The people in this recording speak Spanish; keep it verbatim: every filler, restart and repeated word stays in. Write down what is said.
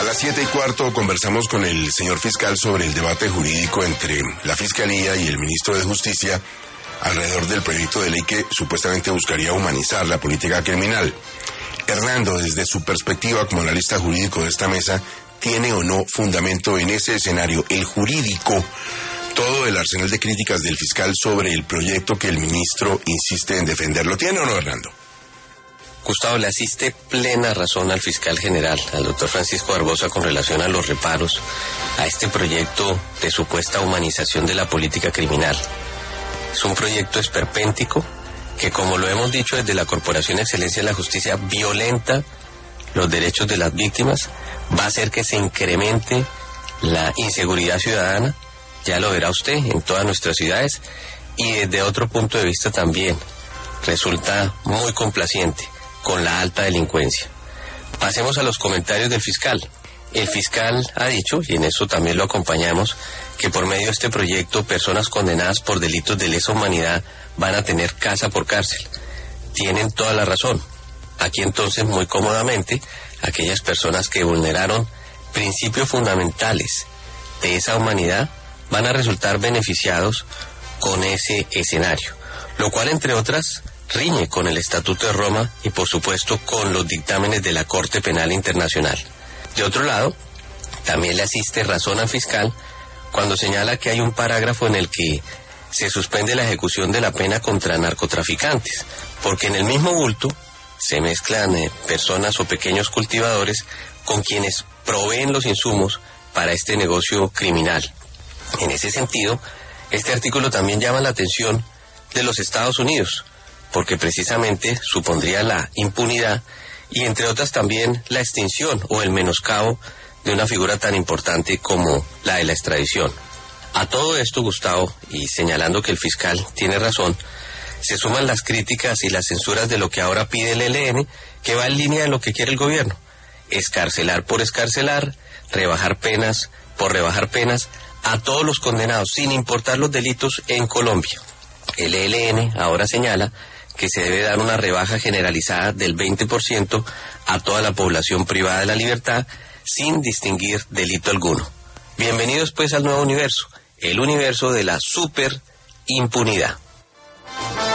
las siete y cuarto conversamos con el señor fiscal sobre el debate jurídico entre la Fiscalía y el ministro de Justicia alrededor del proyecto de ley que supuestamente buscaría humanizar la política criminal. Hernando, desde su perspectiva como analista jurídico de esta mesa, ¿tiene o no fundamento en ese escenario, el jurídico, todo el arsenal de críticas del fiscal sobre el proyecto que el ministro insiste en defender? ¿Lo tiene o no, Hernando? Gustavo, le asiste plena razón al fiscal general, al doctor Francisco Barbosa, con relación a los reparos a este proyecto de supuesta humanización de la política criminal. Es un proyecto esperpéntico que, como lo hemos dicho desde la Corporación Excelencia de la Justicia, violenta los derechos de las víctimas, va a hacer que se incremente la inseguridad ciudadana, ya lo verá usted, en todas nuestras ciudades, y desde otro punto de vista también resulta muy complaciente con la alta delincuencia. Pasemos a los comentarios del fiscal. El fiscal ha dicho, y en eso también lo acompañamos, que por medio de este proyecto personas condenadas por delitos de lesa humanidad van a tener casa por cárcel. Tienen toda la razón. Aquí entonces, muy cómodamente, aquellas personas que vulneraron principios fundamentales de esa humanidad van a resultar beneficiados con ese escenario, lo cual, entre otras, riñe con el Estatuto de Roma y, por supuesto, con los dictámenes de la Corte Penal Internacional. De otro lado, también le asiste razón al fiscal cuando señala que hay un parágrafo en el que se suspende la ejecución de la pena contra narcotraficantes, porque en el mismo bulto se mezclan eh, personas o pequeños cultivadores con quienes proveen los insumos para este negocio criminal. En ese sentido, este artículo también llama la atención de los Estados Unidos, porque precisamente supondría la impunidad y, entre otras, también la extinción o el menoscabo de una figura tan importante como la de la extradición. A todo esto, Gustavo, y señalando que el fiscal tiene razón, se suman las críticas y las censuras de lo que ahora pide el E L N, que va en línea de lo que quiere el gobierno: escarcelar por escarcelar, rebajar penas por rebajar penas a todos los condenados, sin importar los delitos en Colombia. El E L N ahora señala que se debe dar una rebaja generalizada del veinte por ciento a toda la población privada de la libertad, sin distinguir delito alguno. Bienvenidos pues al nuevo universo, el universo de la superimpunidad.